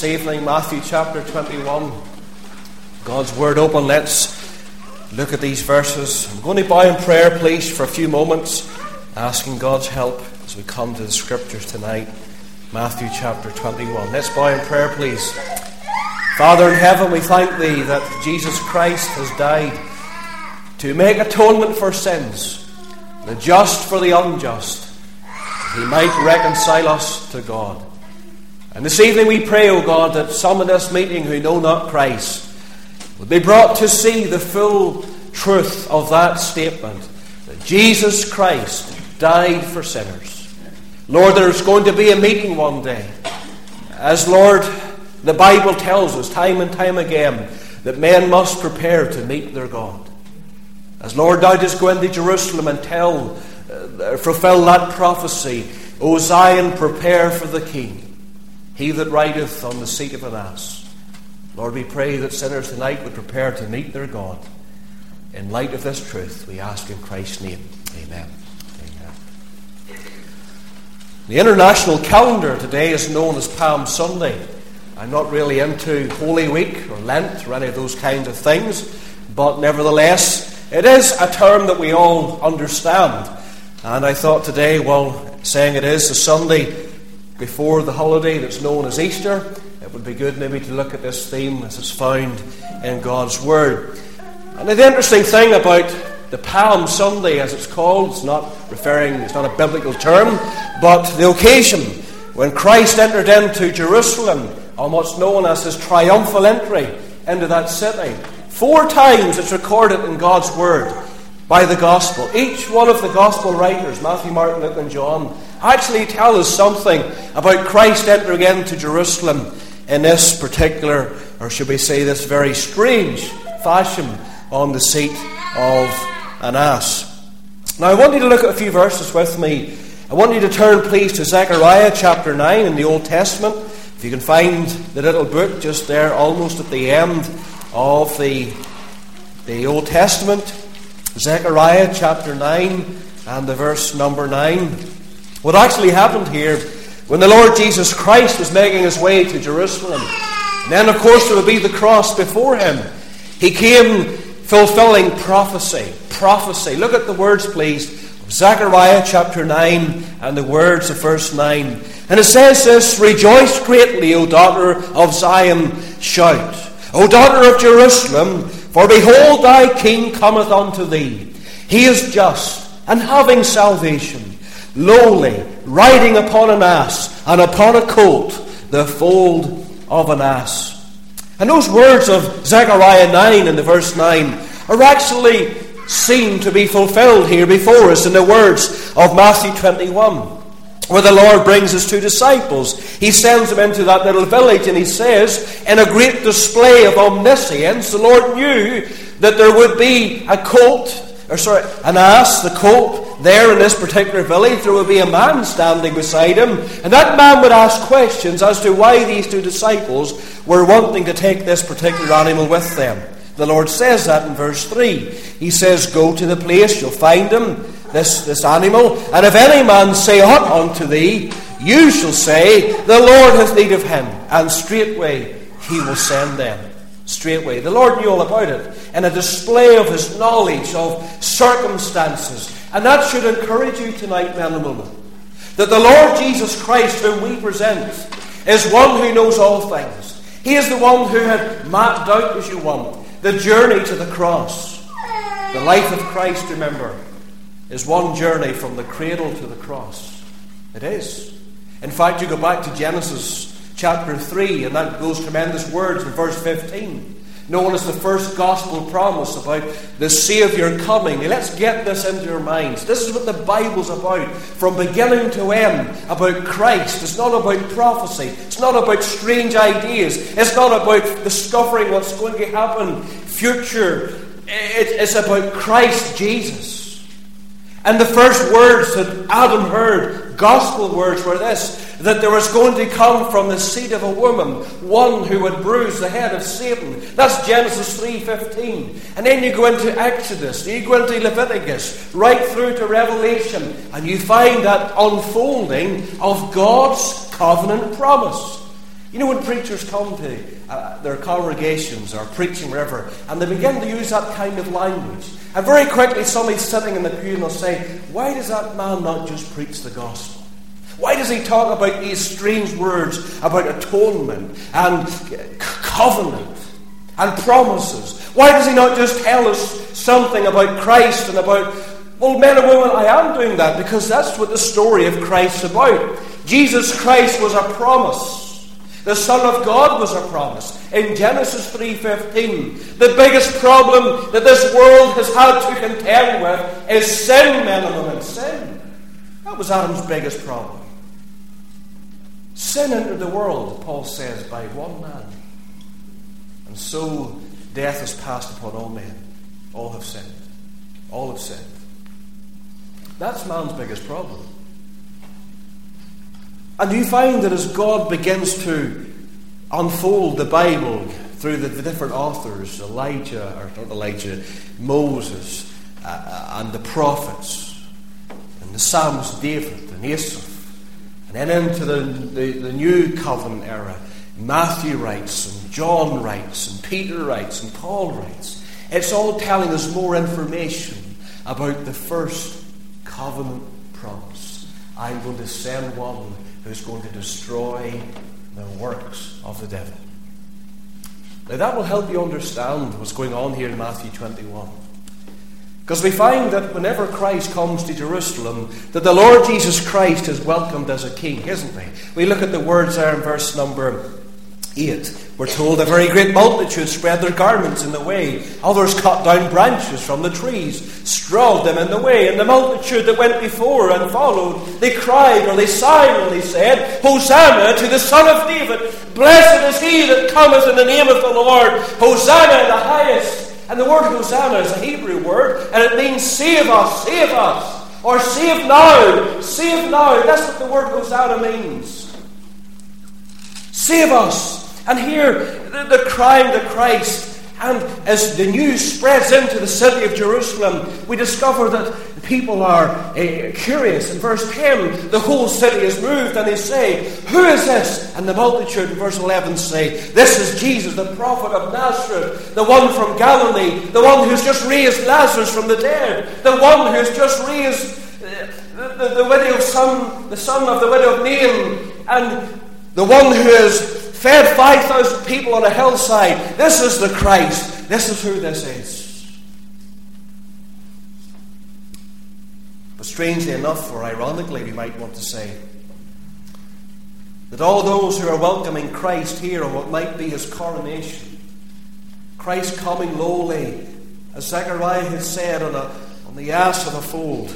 This evening, Matthew chapter 21. God's Word open. Let's look at these verses. I'm going to bow in prayer, please, for a few moments, asking God's help as we come to the Scriptures tonight. Matthew chapter 21. Let's bow in prayer, please. Father in heaven, we thank Thee that Jesus Christ has died to make atonement for sins, the just for the unjust, that He might reconcile us to God. And this evening we pray, O God, that some in this meeting who know not Christ would be brought to see the full truth of that statement, that Jesus Christ died for sinners. Lord, there's going to be a meeting one day. As, Lord, the Bible tells us time and time again that men must prepare to meet their God. As, Lord, thou didst go into Jerusalem and fulfill that prophecy, O Zion, prepare for the King, he that rideth on the seat of an ass. Lord, we pray that sinners tonight would prepare to meet their God. In light of this truth, we ask in Christ's name. Amen. Amen. The international calendar today is known as Palm Sunday. I'm not really into Holy Week or Lent or any of those kinds of things, but nevertheless, it is a term that we all understand. And I thought today, saying it is a Sunday before the holiday that's known as Easter, it would be good maybe to look at this theme as it's found in God's Word. And the interesting thing about the Palm Sunday, as it's called, it's not a biblical term, but the occasion when Christ entered into Jerusalem on what's known as his triumphal entry into that city. 4 times it's recorded in God's Word by the Gospel. Each one of the Gospel writers, Matthew, Mark, Luke and John, actually tell us something about Christ entering into Jerusalem in this particular, or should we say this very strange fashion, on the seat of an ass. Now I want you to look at a few verses with me. I want you to turn please to Zechariah chapter 9 in the Old Testament. If you can find the little book just there almost at the end of the Old Testament. Zechariah chapter 9 and the verse number 9. What actually happened here when the Lord Jesus Christ was making his way to Jerusalem, and then of course there would be the cross before him, he came fulfilling prophecy. Look at the words please of Zechariah chapter 9 and the words of verse 9. And it says this: "Rejoice greatly, O daughter of Zion, shout, O daughter of Jerusalem, for behold thy king cometh unto thee. He is just, and having salvation, lowly, riding upon an ass, and upon a colt, the foal of an ass." And those words of Zechariah 9 in the verse 9 are actually seen to be fulfilled here before us in the words of Matthew 21, where the Lord brings his 2 disciples. He sends them into that little village, and he says, in a great display of omniscience, the Lord knew that there would be an ass, the colt, there in this particular village. There would be a man standing beside him, and that man would ask questions as to why these 2 disciples were wanting to take this particular animal with them. The Lord says that in verse 3. He says, "Go to the place, you'll find him, this animal, and if any man say aught unto thee, you shall say, The Lord hath need of him, and straightway he will send them." Straightway. The Lord knew all about it, in a display of his knowledge of circumstances. And that should encourage you tonight, men and women, that the Lord Jesus Christ, whom we present, is one who knows all things. He is the one who had mapped out, as you want, the journey to the cross. The life of Christ, remember, is one journey from the cradle to the cross. It is. In fact, you go back to Genesis chapter 3, and that those tremendous words in verse 15, known as the first gospel promise about the Saviour coming. Now, let's get this into your minds. This is what the Bible's about, from beginning to end, about Christ. It's not about prophecy. It's not about strange ideas. It's not about discovering what's going to happen future. It's about Christ Jesus. And the first words that Adam heard, gospel words, were this: that there was going to come from the seed of a woman one who would bruise the head of Satan. That's Genesis 3:15. And then you go into Exodus, you go into Leviticus, right through to Revelation, and you find that unfolding of God's covenant promise. You know, when preachers come to their congregations or preaching wherever, and they begin to use that kind of language, and very quickly somebody's sitting in the pew and they'll say, why does that man not just preach the gospel? Why does he talk about these strange words about atonement and covenant and promises? Why does he not just tell us something about Christ and about, well, men and women, I am doing that because that's what the story of Christ's about. Jesus Christ was a promise. The Son of God was a promise. In Genesis 3:15, the biggest problem that this world has had to contend with is sin, men and women. Sin. That was Adam's biggest problem. Sin entered the world, Paul says, by one man. And so death has passed upon all men. All have sinned. All have sinned. That's man's biggest problem. And you find that as God begins to unfold the Bible through the different authors, Moses, and the prophets, and the Psalms of David and Asaph, and then into the New Covenant era, Matthew writes, and John writes, and Peter writes, and Paul writes. It's all telling us more information about the first covenant promise. I'm going to send one who's going to destroy the works of the devil. Now that will help you understand what's going on here in Matthew 21. Because we find that whenever Christ comes to Jerusalem, that the Lord Jesus Christ is welcomed as a king, isn't he? We look at the words there in verse number 8. We're told a very great multitude spread their garments in the way. Others cut down branches from the trees, strawed them in the way. And the multitude that went before and followed, they cried or they sang and they said, Hosanna to the Son of David. Blessed is he that cometh in the name of the Lord. Hosanna in the highest. And the word Hosanna is a Hebrew word, and it means save us, or save now, save now. That's what the word Hosanna means. Save us. And here, the crying to Christ. And as the news spreads into the city of Jerusalem, we discover that people are curious. In verse 10, the whole city is moved, and they say, who is this? And the multitude, in verse 11, say, this is Jesus, the prophet of Nazareth, the one from Galilee, the one who's just raised Lazarus from the dead, the one who's just raised the son of the widow of Nain, and the one who has fed 5,000 people on a hillside. This is the Christ. This is who this is. But strangely enough, or ironically we might want to say, that all those who are welcoming Christ here on what might be his coronation, Christ coming lowly, as Zechariah had said, on the ass of a foal.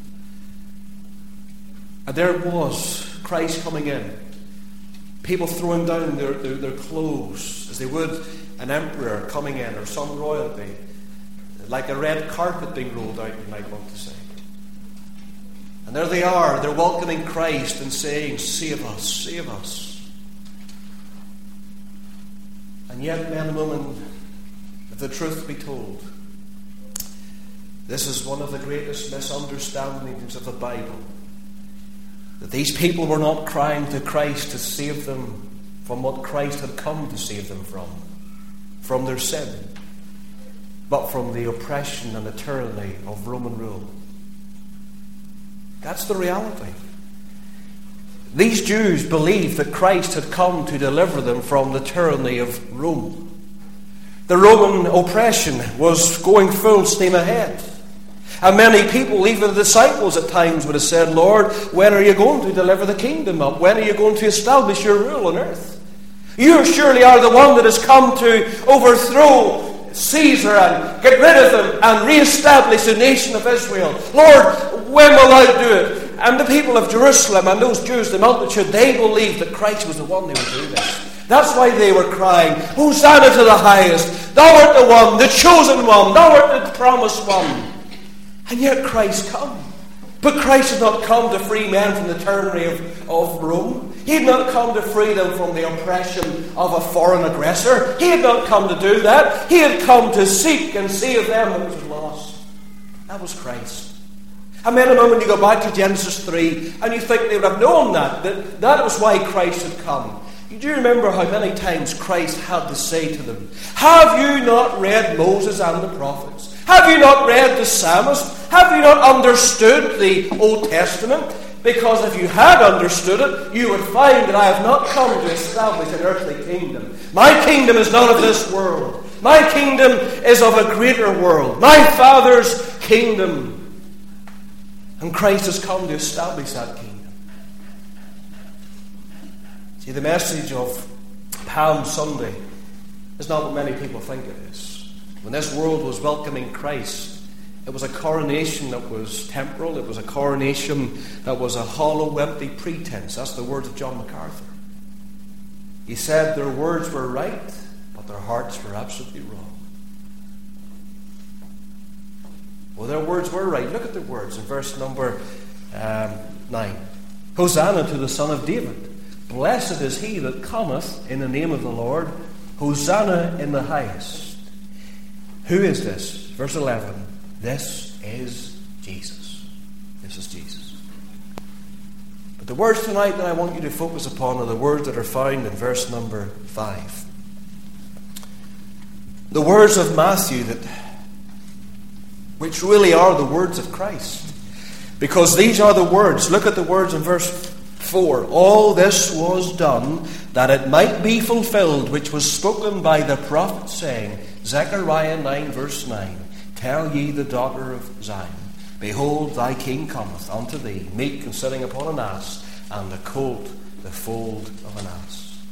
And there it was, Christ coming in. People throwing down their clothes as they would an emperor coming in or some royalty, like a red carpet being rolled out, you might want to say. And there they are, they're welcoming Christ and saying, save us, save us. And yet, men and women, if the truth be told, this is one of the greatest misunderstandings of the Bible. That these people were not crying to Christ to save them from what Christ had come to save them from their sin, but from the oppression and the tyranny of Roman rule. That's the reality. These Jews believed that Christ had come to deliver them from the tyranny of Rome. The Roman oppression was going full steam ahead. And many people, even the disciples at times, would have said, Lord, when are you going to deliver the kingdom up? When are you going to establish your rule on earth? You surely are the one that has come to overthrow Caesar and get rid of him and re-establish the nation of Israel. Lord, when will I do it? And the people of Jerusalem and those Jews, the multitude, they believed that Christ was the one who would do this. That's why they were crying, Hosanna to the highest. Thou art the one, the chosen one. Thou art the promised one. And yet Christ come. But Christ had not come to free men from the tyranny of Rome. He had not come to free them from the oppression of a foreign aggressor. He had not come to do that. He had come to seek and save them which was lost. That was Christ. And men and women, you go back to Genesis 3 and you think they would have known that was why Christ had come. Do you remember how many times Christ had to say to them, have you not read Moses and the prophets? Have you not read the psalmist? Have you not understood the Old Testament? Because if you had understood it, you would find that I have not come to establish an earthly kingdom. My kingdom is not of this world. My kingdom is of a greater world. My Father's kingdom. And Christ has come to establish that kingdom. See, the message of Palm Sunday is not what many people think it is. When this world was welcoming Christ, it was a coronation that was temporal. It was a coronation that was a hollow, empty pretense. That's the words of John MacArthur. He said their words were right, but their hearts were absolutely wrong. Well, their words were right. Look at the words in verse number 9. Hosanna to the Son of David. Blessed is he that cometh in the name of the Lord. Hosanna in the highest. Who is this? Verse 11. This is Jesus. This is Jesus. But the words tonight that I want you to focus upon are the words that are found in verse number 5. The words of Matthew, which really are the words of Christ. Because these are the words. Look at the words in verse 4. All this was done that it might be fulfilled, which was spoken by the prophet, saying, Zechariah 9 verse 9, Tell ye the daughter of Zion, Behold, thy king cometh unto thee, meek and sitting upon an ass, and the colt the fold of an ass.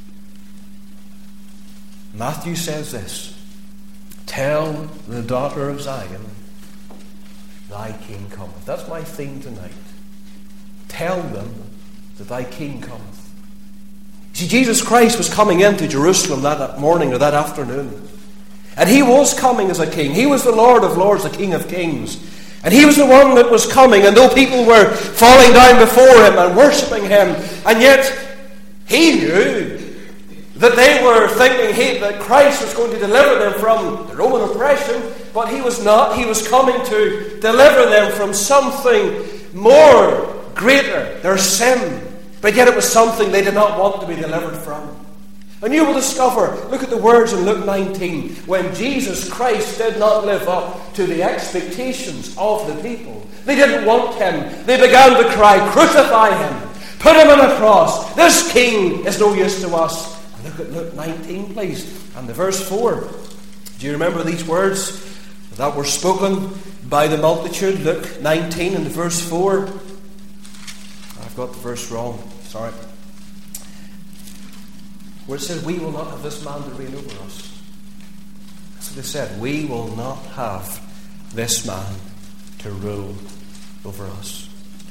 Matthew says this, Tell the daughter of Zion, thy king cometh. That's my theme tonight. Tell them that thy king cometh. See, Jesus Christ was coming into Jerusalem that morning or that afternoon. And he was coming as a king. He was the Lord of lords, the King of kings. And he was the one that was coming. And though people were falling down before him and worshipping him, and yet he knew that they were thinking that Christ was going to deliver them from the Roman oppression, but he was not. He was coming to deliver them from something more greater, their sin. But yet it was something they did not want to be delivered from. And you will discover, look at the words in Luke 19, when Jesus Christ did not live up to the expectations of the people. They didn't want him. They began to cry, Crucify him! Put him on a cross! This king is no use to us. And look at Luke 19, please, and the verse 4. Do you remember these words that were spoken by the multitude? Luke 19 and verse 4. I've got the verse wrong. Sorry. Where it says, we will not have this man to reign over us. That's what they said. We will not have this man to rule over us.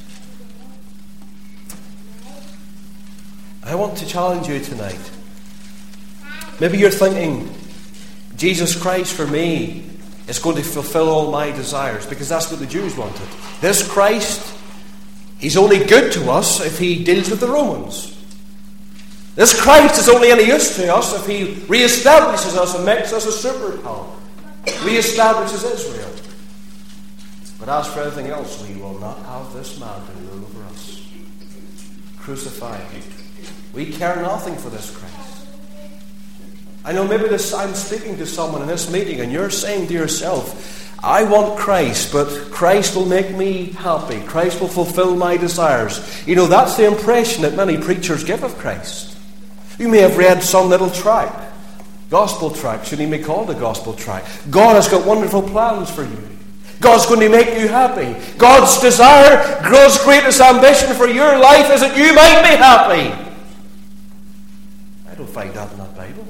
I want to challenge you tonight. Maybe you're thinking, Jesus Christ for me is going to fulfill all my desires, because that's what the Jews wanted. This Christ, he's only good to us if he deals with the Romans. This Christ is only any use to us if he reestablishes us and makes us a superpower. Reestablishes Israel. But as for everything else, we will not have this man to rule over us. Crucify him. We care nothing for this Christ. I know maybe I'm speaking to someone in this meeting and you're saying to yourself, I want Christ, but Christ will make me happy. Christ will fulfill my desires. You know, that's the impression that many preachers give of Christ. You may have read some little tract, gospel tract, shouldn't even be called a gospel tract. God has got wonderful plans for you. God's going to make you happy. God's desire, God's greatest ambition for your life is that you might be happy. I don't find that in that Bible.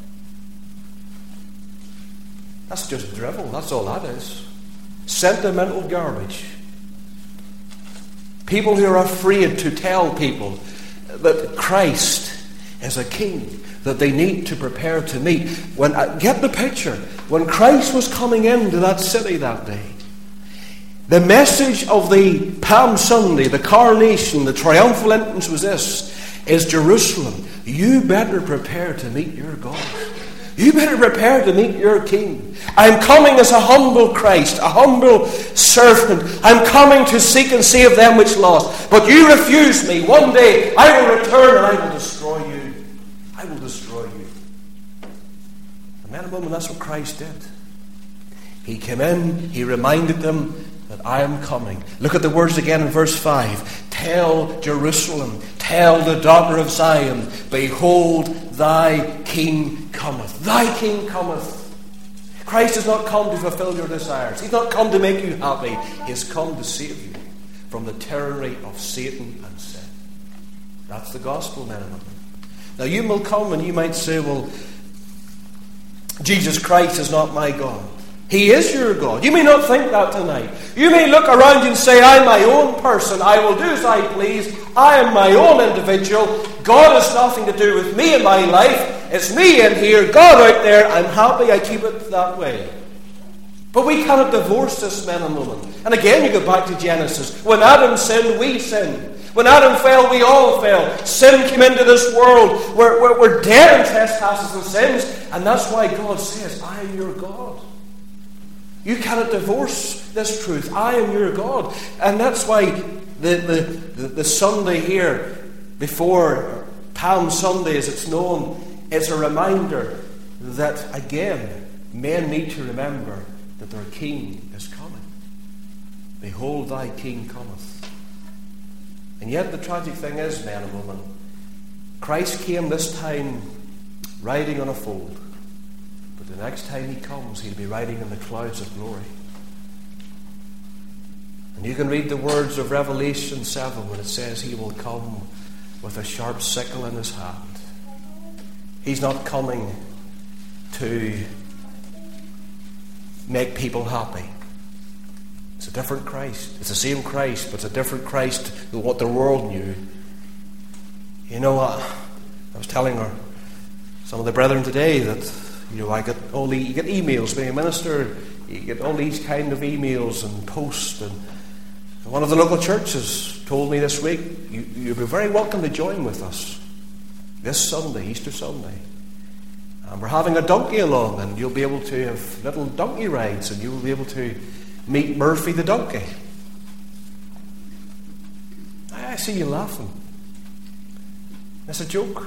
That's just drivel. That's all that is. Sentimental garbage. People who are afraid to tell people that Christ is a king that they need to prepare to meet. Get the picture. When Christ was coming into that city that day, the message of the Palm Sunday, the coronation, the triumphal entrance was this, is Jerusalem, you better prepare to meet your God. You better prepare to meet your King. I'm coming as a humble Christ, a humble servant. I'm coming to seek and save them which lost. But you refuse me. One day I will return and I will destroy you. I will destroy you. And men and women, that's what Christ did. He came in, he reminded them that I am coming. Look at the words again in verse 5. Tell Jerusalem, tell the daughter of Zion, behold, thy King cometh. Thy King cometh. Christ has not come to fulfill your desires. He's not come to make you happy. He has come to save you from the tyranny of Satan and sin. That's the gospel, men and women. Now you will come and you might say, well, Jesus Christ is not my God. He is your God. You may not think that tonight. You may look around you and say, I'm my own person. I will do as I please. I am my own individual. God has nothing to do with me in my life. It's me in here, God out there. I'm happy. I keep it that way. But we cannot divorce this, men and women. And again, you go back to Genesis. When Adam sinned, we sinned. When Adam fell, we all fell. Sin came into this world. We're dead in trespasses and sins. And that's why God says, I am your God. You cannot divorce this truth. I am your God. And that's why the Sunday here, before Palm Sunday as it's known, it's a reminder that, again, men need to remember that their King is coming. Behold, thy King cometh. And yet the tragic thing is, men and women, Christ came this time riding on a foal. But the next time he comes, he'll be riding in the clouds of glory. And you can read the words of Revelation 7 when it says he will come with a sharp sickle in his hand. He's not coming to make people happy. It's a different Christ. It's the same Christ, but it's a different Christ than what the world knew. You know what? I was telling some of the brethren today that, you get emails being a minister, you get all these kind of emails and posts. And one of the local churches told me this week, you'll be very welcome to join with us this Sunday, Easter Sunday. And we're having a donkey along, and you'll be able to have little donkey rides, and you'll be able to meet Murphy the donkey. I see you laughing. It's a joke.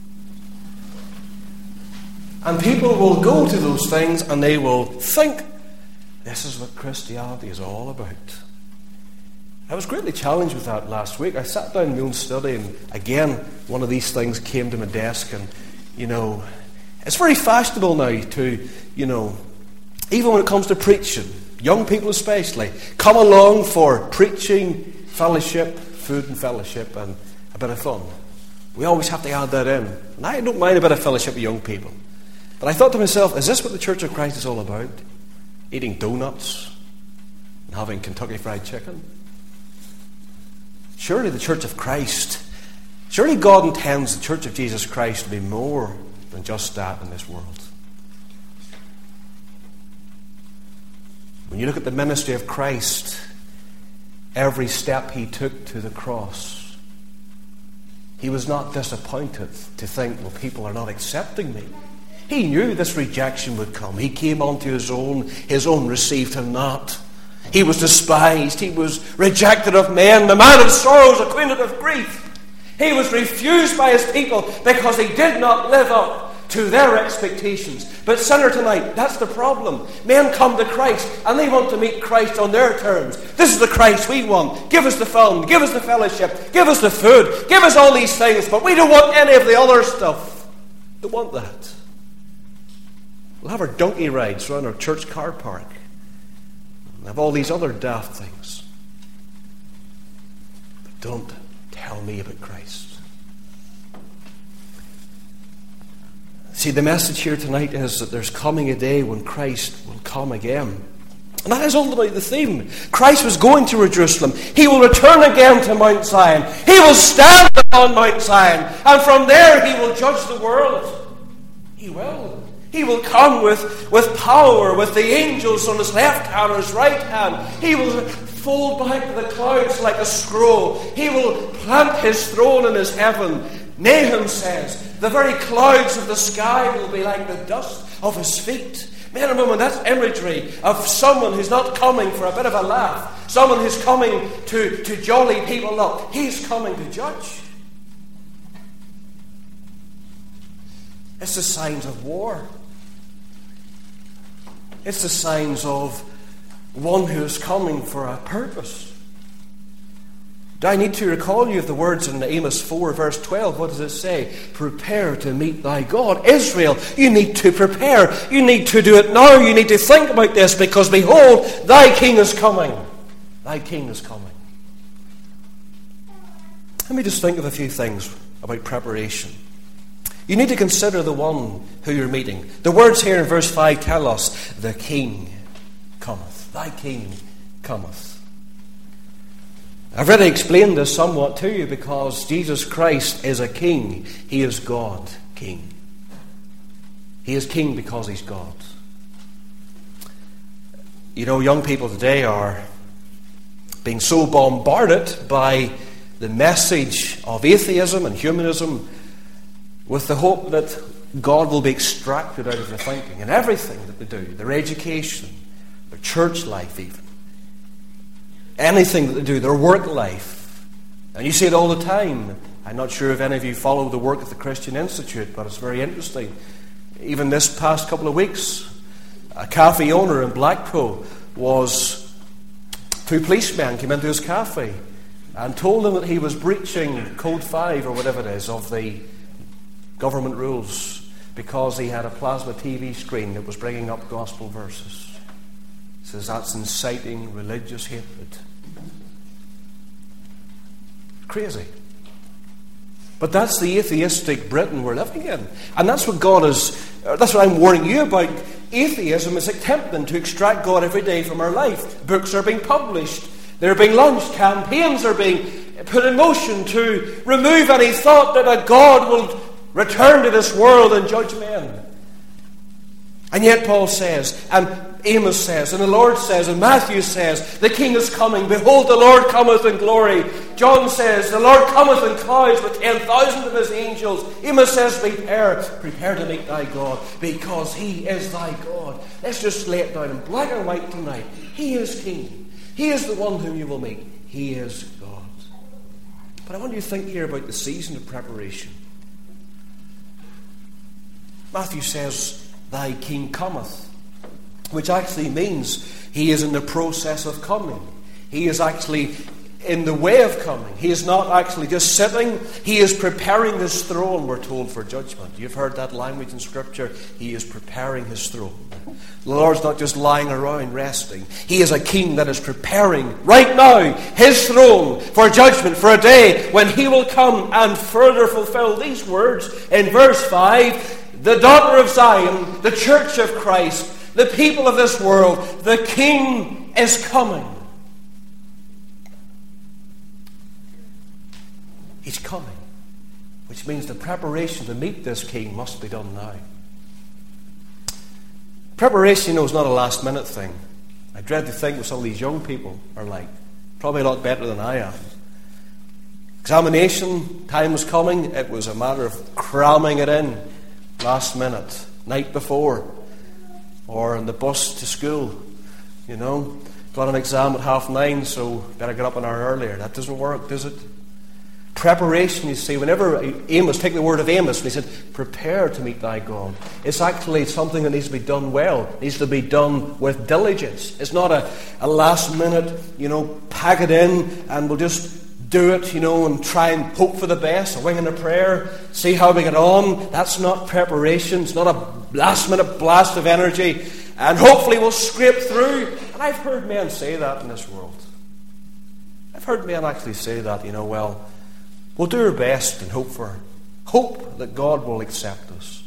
And people will go to those things and they will think this is what Christianity is all about. I was greatly challenged with that last week. I sat down in my own study, and again, one of these things came to my desk, and, it's very fashionable now to, even when it comes to preaching, young people especially, come along for preaching, fellowship, food and fellowship, and a bit of fun. We always have to add that in. And I don't mind a bit of fellowship with young people. But I thought to myself, is this what the Church of Christ is all about? Eating donuts and having Kentucky Fried Chicken? Surely the Church of Christ, surely God intends the Church of Jesus Christ to be more than just that in this world. When you look at the ministry of Christ, every step he took to the cross, he was not disappointed to think, well, people are not accepting me. He knew this rejection would come. He came unto his own received him not. He was despised. He was rejected of men. The man of sorrows, acquainted with grief. He was refused by his people because he did not live up to their expectations. But sinner tonight, that's the problem. Men come to Christ and they want to meet Christ on their terms. This is the Christ we want. Give us the fun. Give us the fellowship. Give us the food. Give us all these things. But we don't want any of the other stuff. Don't want that. We'll have our donkey rides around our church car park. We'll have all these other daft things. But don't tell me about Christ. See, the message here tonight is that there's coming a day when Christ will come again. And that is ultimately the theme. Christ was going to Jerusalem. He will return again to Mount Zion. He will stand upon Mount Zion. And from there he will judge the world. He will. He will come with power, with the angels on his left hand or his right hand. He will fold back the clouds like a scroll. He will plant his throne in his heaven. Nahum says, the very clouds of the sky will be like the dust of his feet. Men and women, that's imagery of someone who's not coming for a bit of a laugh. Someone who's coming to jolly people up. He's coming to judge. It's the signs of war. It's the signs of one who is coming for a purpose. Do I need to recall you of the words in Amos 4 verse 12? What does it say? Prepare to meet thy God. Israel, you need to prepare. You need to do it now. You need to think about this, because behold, thy king is coming. Thy king is coming. Let me just think of a few things about preparation. You need to consider the one who you're meeting. The words here in verse 5 tell us, the king cometh. Thy king cometh. I've already explained this somewhat to you, because Jesus Christ is a king. He is God, king. He is king because he's God. You know, young people today are being so bombarded by the message of atheism and humanism, with the hope that God will be extracted out of their thinking and everything that they do, their education, their church life even, anything that they do, their work life. And you see it all the time. I'm not sure if any of you follow the work of the Christian Institute, but it's very interesting. Even this past couple of weeks, a cafe owner in Blackpool two policemen came into his cafe and told him that he was breaching Code 5 or whatever it is of the government rules, because he had a plasma TV screen that was bringing up gospel verses. He says that's inciting religious hatred. Crazy. But that's the atheistic Britain we're living in. And that's what that's what I'm warning you about. Atheism is attempting to extract God every day from our life. Books are being published. They're being launched. Campaigns are being put in motion to remove any thought that a God will return to this world and judge men. And yet Paul says, and Amos says, and the Lord says, and Matthew says, the king is coming. Behold, the Lord cometh in glory. John says, the Lord cometh in clouds with 10,000 of his angels. Amos says, prepare to meet thy God, because he is thy God. Let's just lay it down in black and white tonight. He is king. He is the one whom you will meet. He is God. But I want you to think here about the season of preparation. Matthew says, thy king cometh, which actually means he is in the process of coming. He is actually in the way of coming. He is not actually just sitting. He is preparing his throne, we're told, for judgment. You've heard that language in Scripture. He is preparing his throne. The Lord's not just lying around resting. He is a king that is preparing right now his throne for judgment, for a day when he will come and further fulfill these words in verse 5. The daughter of Zion, the church of Christ, the people of this world, the king is coming. He's coming, which means the preparation to meet this king must be done now. Preparation, is not a last-minute thing. I dread to think what some of these young people are like. Probably a lot better than I am. Examination time was coming. It was a matter of cramming it in last minute, night before, or in the bus to school. Got an exam at 9:30, so better get up an hour earlier. That doesn't work, does it? Preparation, you see, whenever Amos, take the word of Amos, and he said, prepare to meet thy God. It's actually something that needs to be done well. It needs to be done with diligence. It's not a last minute, pack it in and we'll just do it, and try and hope for the best, a wing and a prayer, see how we get on. That's not preparation. It's not a last minute blast of energy, and hopefully we'll scrape through. And I've heard men say that in this world. I've heard men actually say that, we'll do our best and hope that God will accept us.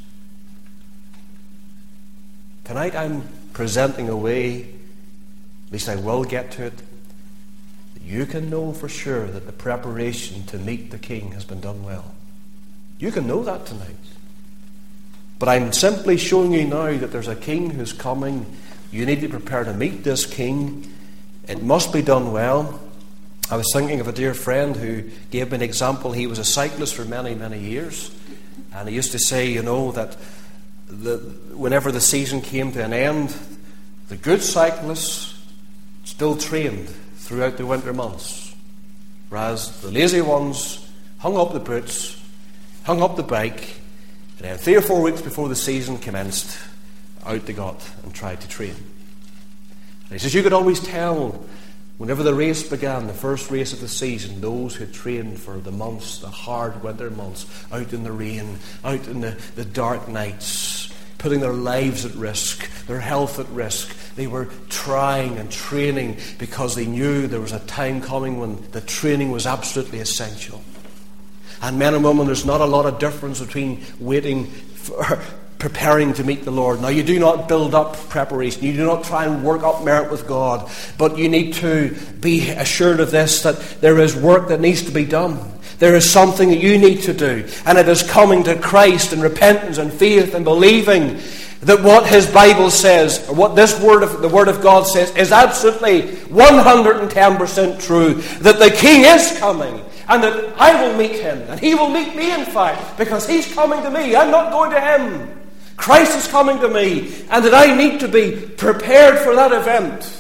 Tonight I'm presenting a way, at least I will get to it, you can know for sure that the preparation to meet the king has been done well. You can know that tonight. But I'm simply showing you now that there's a king who's coming. You need to prepare to meet this king. It must be done well. I was thinking of a dear friend who gave me an example. He was a cyclist for many, many years. And he used to say, that whenever the season came to an end, the good cyclists still trained throughout the winter months, whereas the lazy ones hung up the boots, hung up the bike, And then 3 or 4 weeks before the season commenced, out they got and tried to train. And he says, you could always tell whenever the race began, the first race of the season, those who trained for the months, the hard winter months, out in the rain, out in the dark nights, putting their lives at risk, their health at risk. They were trying and training because they knew there was a time coming when the training was absolutely essential. And men and women, there's not a lot of difference between waiting for preparing to meet the Lord. Now, you do not build up preparation. You do not try and work up merit with God. But you need to be assured of this, that there is work that needs to be done. There is something that you need to do. And it is coming to Christ in repentance and faith and believing that what His Bible says, or what the Word of God says, is absolutely 110% true. That the King is coming. And that I will meet Him. And He will meet me, in fact. Because He's coming to me. I'm not going to Him. Christ is coming to me, and that I need to be prepared for that event.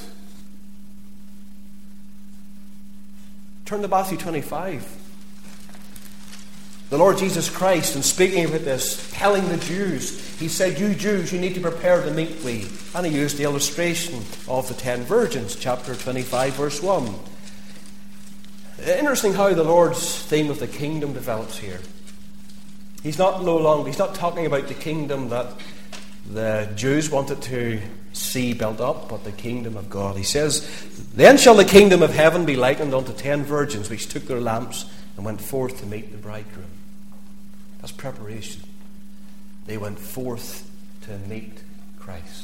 Turn to Matthew 25. The Lord Jesus Christ, in speaking about this, telling the Jews, He said, you Jews, you need to prepare to meet me. And He used the illustration of the 10 virgins, chapter 25, verse 1. Interesting how the Lord's theme of the kingdom develops here. He's not talking about the kingdom that the Jews wanted to see built up, but the kingdom of God. He says, then shall the kingdom of heaven be likened unto 10 virgins, which took their lamps and went forth to meet the bridegroom. That's preparation. They went forth to meet Christ.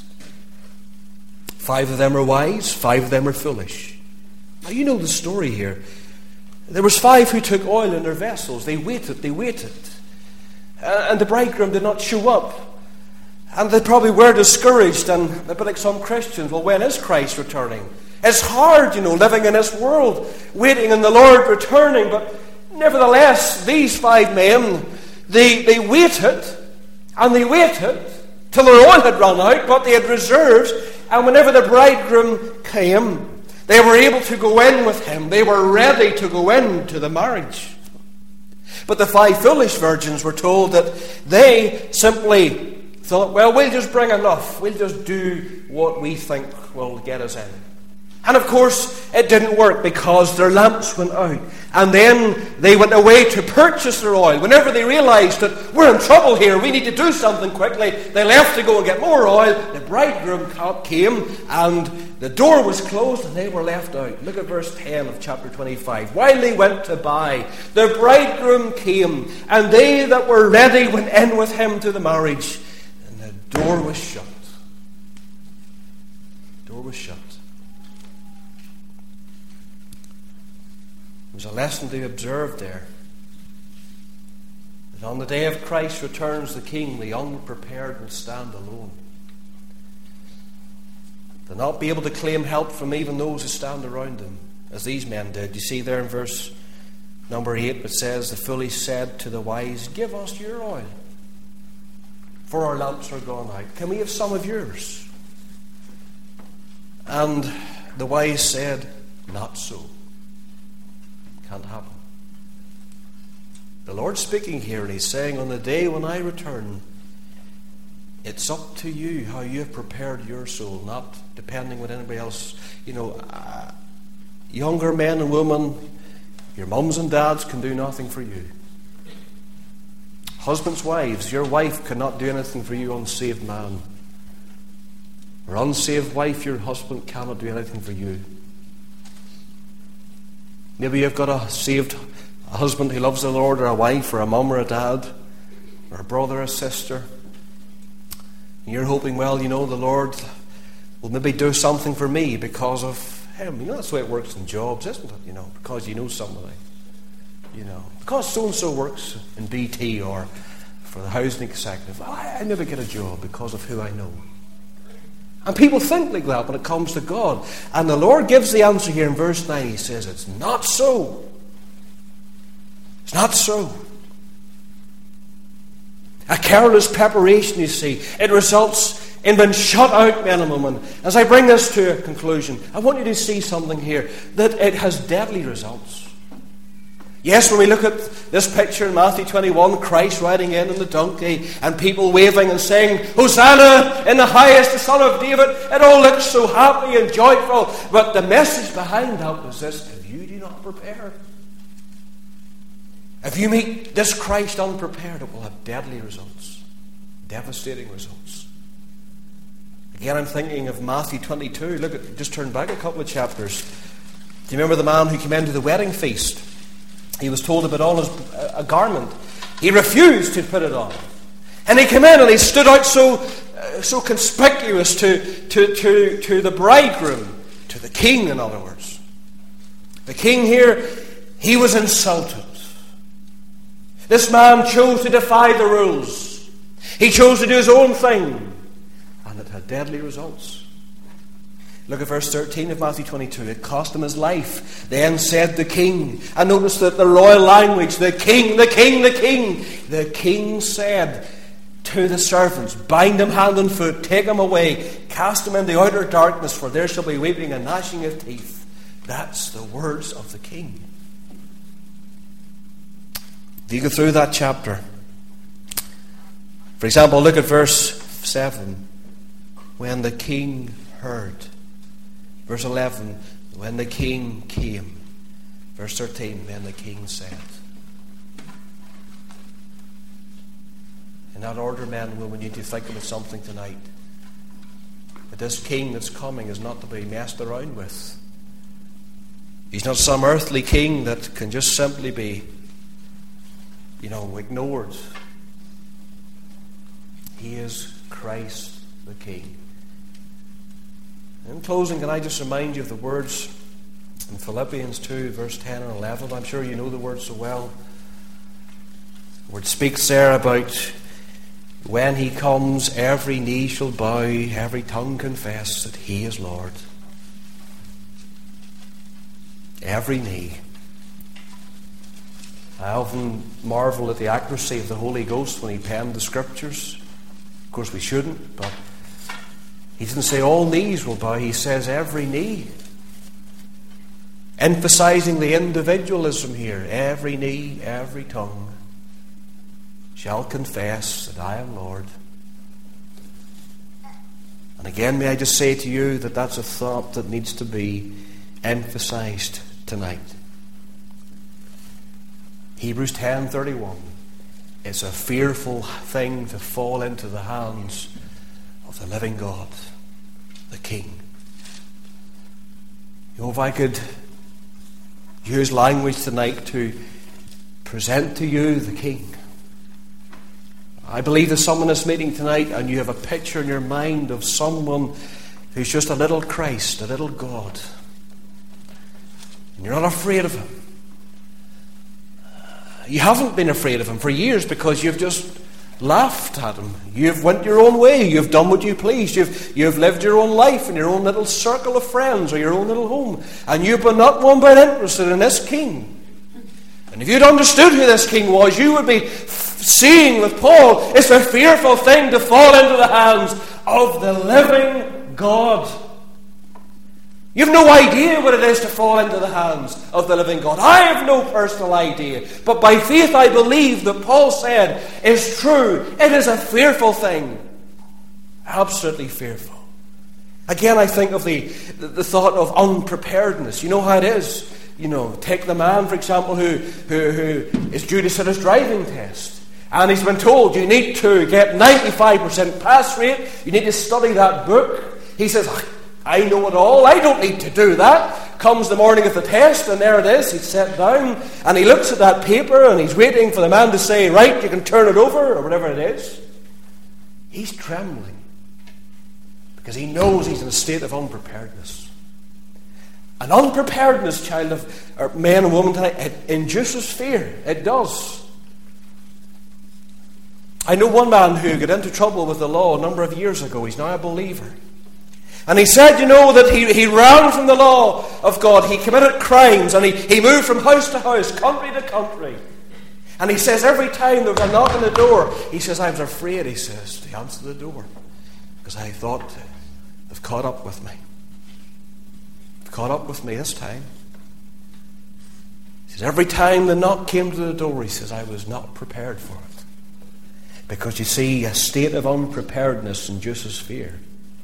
5 of them are wise, 5 of them are foolish. Now you know the story here. There was 5 who took oil in their vessels. They waited. And the bridegroom did not show up. And they probably were discouraged, and a bit like some Christians. Well, when is Christ returning? It's hard, living in this world, waiting on the Lord returning. But nevertheless, these 5 men, they waited, and they waited till their oil had run out, but they had reserves. And whenever the bridegroom came, they were able to go in with him. They were ready to go into the marriage. But the 5 foolish virgins were told that they simply thought, well, we'll just bring enough. We'll just do what we think will get us in. And of course, it didn't work because their lamps went out. And then they went away to purchase their oil. Whenever they realized that we're in trouble here, we need to do something quickly, they left to go and get more oil. The bridegroom came and the door was closed and they were left out. Look at verse 10 of chapter 25. While they went to buy, the bridegroom came, and they that were ready went in with him to the marriage. And the door was shut. The door was shut. There's a lesson to be observed there. That on the day of Christ returns the King, the unprepared will stand alone. They'll not be able to claim help from even those who stand around them, as these men did. You see there in verse number 8, it says, the foolish said to the wise, give us your oil, for our lamps are gone out. Can we have some of yours? And the wise said, not so. Can't happen. The Lord's speaking here, and He's saying, on the day when I return, it's up to you how you have prepared your soul, not depending on anybody else. Younger men and women, your mums and dads can do nothing for you. Husbands, wives, your wife cannot do anything for you, unsaved man. Or unsaved wife, your husband cannot do anything for you. Maybe you've got a saved husband who loves the Lord, or a wife, or a mum, or a dad, or a brother, or a sister. And you're hoping, well, the Lord will maybe do something for me because of him. That's the way it works in jobs, isn't it? Because you know somebody. Because so-and-so works in BT or for the housing executive. Well, I never get a job because of who I know. And people think like that when it comes to God. And the Lord gives the answer here in verse 9. He says, it's not so. It's not so. A careless preparation, you see, it results in being shut out, men and women. As I bring this to a conclusion, I want you to see something here, that it has deadly results. Yes, when we look at this picture in Matthew 21, Christ riding in on the donkey and people waving and saying, Hosanna in the highest, the Son of David, it all looks so happy and joyful. But the message behind that was this: if you do not prepare, if you meet this Christ unprepared, it will have deadly results, devastating results. Again, I'm thinking of Matthew 22. Just turn back a couple of chapters. Do you remember the man who came into the wedding feast? He was told to put on a garment. He refused to put it on. And he came in and he stood out so conspicuous to the bridegroom, to the king, in other words. The king here, he was insulted. This man chose to defy the rules. He chose to do his own thing. And it had deadly results. Look at verse 13 of Matthew 22. It cost him his life. Then said the king. And notice that the royal language, the king, the king, the king. The king said to the servants, bind him hand and foot, take him away, cast him in the outer darkness, for there shall be weeping and gnashing of teeth. That's the words of the king. If you go through that chapter, for example, look at verse 7. When the king heard. Verse 11, when the king came. Verse 13, when the king said. In that order, men and women, we need to think about something tonight. That this king that's coming is not to be messed around with. He's not some earthly king that can just simply be, ignored. He is Christ the King. In closing, can I just remind you of the words in Philippians 2, verse 10 and 11. I'm sure you know the words so well. The word speaks there about when he comes, every knee shall bow, every tongue confess that he is Lord. Every knee. I often marvel at the accuracy of the Holy Ghost when he penned the Scriptures. Of course we shouldn't, but he didn't say all knees will bow. He says every knee. Emphasizing the individualism here. Every knee, every tongue shall confess that I am Lord. And again, may I just say to you that that's a thought that needs to be emphasized tonight. Hebrews 10:31. It's a fearful thing to fall into the hands of the living God, the King. If I could use language tonight to present to you the King. I believe there's someone in this meeting tonight and you have a picture in your mind of someone who's just a little Christ, a little God. And you're not afraid of him. You haven't been afraid of him for years because you've just laughed at him. You've went your own way. You've done what you pleased. You've lived your own life in your own little circle of friends or your own little home. And you've been not one bit interested in this King. And if you'd understood who this King was, you would be seeing with Paul, it's a fearful thing to fall into the hands of the living God. You've no idea what it is to fall into the hands of the living God. I have no personal idea. But by faith I believe that Paul said is true. It is a fearful thing. Absolutely fearful. Again, I think of the thought of unpreparedness. You know how it is. Take the man, for example, who is due to sit his driving test. And he's been told you need to get 95% pass rate. You need to study that book. He says, I know it all. I don't need to do that. Comes the morning of the test, and there it is. He's sat down, and he looks at that paper, and he's waiting for the man to say, right, you can turn it over, or whatever it is. He's trembling because he knows he's in a state of unpreparedness. And unpreparedness, child of men and women tonight, it induces fear. It does. I know one man who got into trouble with the law a number of years ago. He's now a believer. And he said, that he ran from the law of God. He committed crimes and he moved from house to house, country to country. And he says every time there was a knock on the door, he says, I was afraid, he says, to answer the door. Because I thought, they've caught up with me. They've caught up with me this time. He says, every time the knock came to the door, he says, I was not prepared for it. Because you see, a state of unpreparedness induces fear.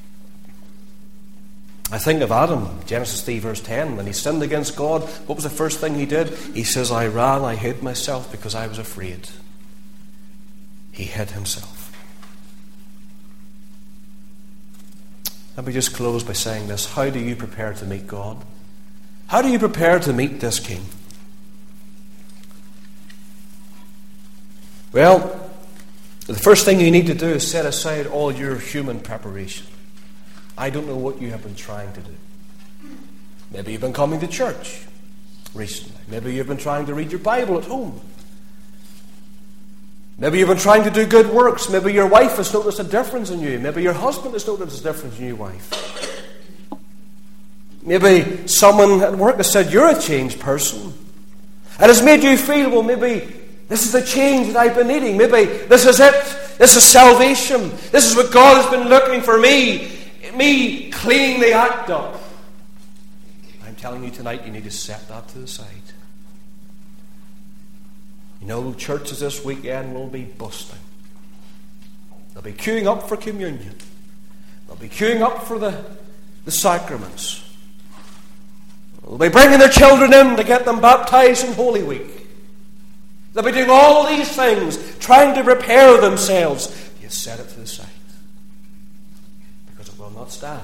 I think of Adam, Genesis 3 verse 10, when he sinned against God, what was the first thing he did? He says, I ran, I hid myself because I was afraid. He hid himself. Let me just close by saying this. How do you prepare to meet God? How do you prepare to meet this King? Well, the first thing you need to do is set aside all your human preparation. I don't know what you have been trying to do. Maybe you've been coming to church recently. Maybe you've been trying to read your Bible at home. Maybe you've been trying to do good works. Maybe your wife has noticed a difference in you. Maybe your husband has noticed a difference in your wife. Maybe someone at work has said, you're a changed person. And it's made you feel, well, maybe this is the change that I've been needing. Maybe this is it. This is salvation. This is what God has been looking for me. Me cleaning the act up. I'm telling you tonight, you need to set that to the side. You know, churches this weekend will be busting. They'll be queuing up for communion. They'll be queuing up for the sacraments. They'll be bringing their children in to get them baptized in Holy Week. They'll be doing all these things, trying to prepare themselves. You set it to the side. Will not stand.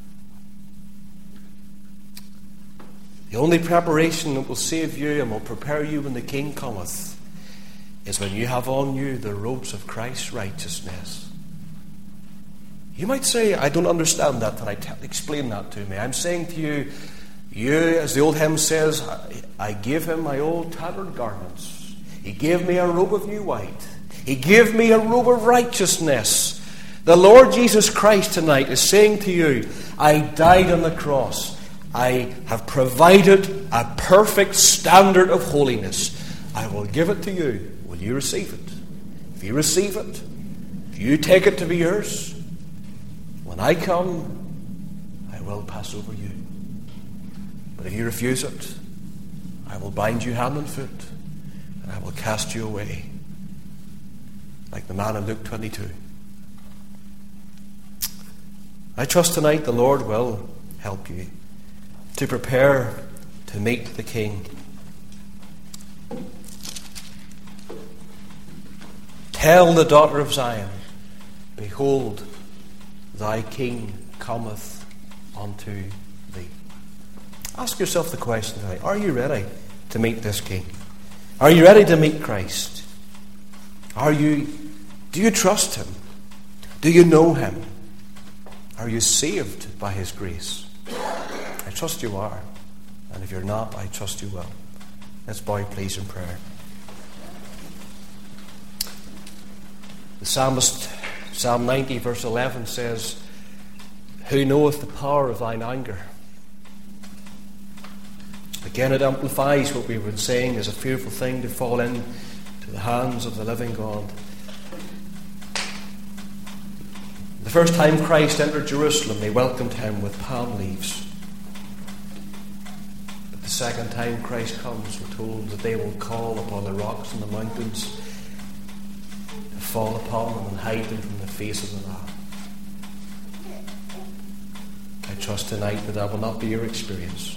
The only preparation that will save you and will prepare you when the King cometh is when you have on you the robes of Christ's righteousness. You might say, I don't understand that. Can I explain that to me? I'm saying to you, as the old hymn says, I gave him my old tattered garments. He gave me a robe of new white. He gave me a robe of righteousness. The Lord Jesus Christ tonight is saying to you, I died on the cross. I have provided a perfect standard of holiness. I will give it to you. Will you receive it? If you receive it, if you take it to be yours, when I come, I will pass over you. But if you refuse it, I will bind you hand and foot, and I will cast you away, like the man in Luke 22. I trust tonight the Lord will help you to prepare to meet the King. Tell the daughter of Zion, behold, thy King cometh unto thee. Ask yourself the question tonight, are you ready to meet this King? Are you ready to meet Christ? Do you trust him? Do you know him? Are you saved by his grace? I trust you are. And if you're not, I trust you will. Let's bow, please, in prayer. The psalmist, Psalm 90, verse 11 says, who knoweth the power of thine anger? Again, it amplifies what we've been saying is a fearful thing to fall into the hands of the living God. The first time Christ entered Jerusalem, they welcomed him with palm leaves. But the second time Christ comes, we're told that they will call upon the rocks and the mountains to fall upon them and hide them from the face of the Lamb. I trust tonight that will not be your experience.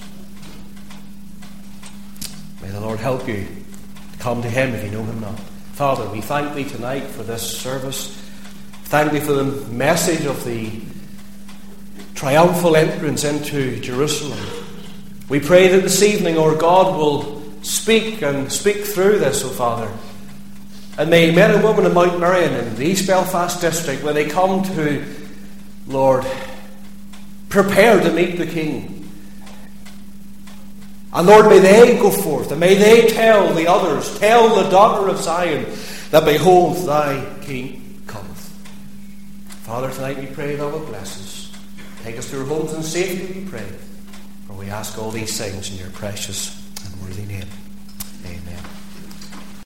May the Lord help you to come to him if you know him not. Father, we thank thee tonight for this service. Thank thee for the message of the triumphal entrance into Jerusalem. We pray that this evening, our God will speak and speak through this, O Father. And may men and women in Mount Merion in the East Belfast district, when they come to, Lord, prepare to meet the King. And Lord, may they go forth and may they tell the others, tell the daughter of Zion, that behold, thy King cometh. Father, tonight we pray thou wilt bless us. Take us to our homes in safety, we pray. For we ask all these things in your precious and worthy name.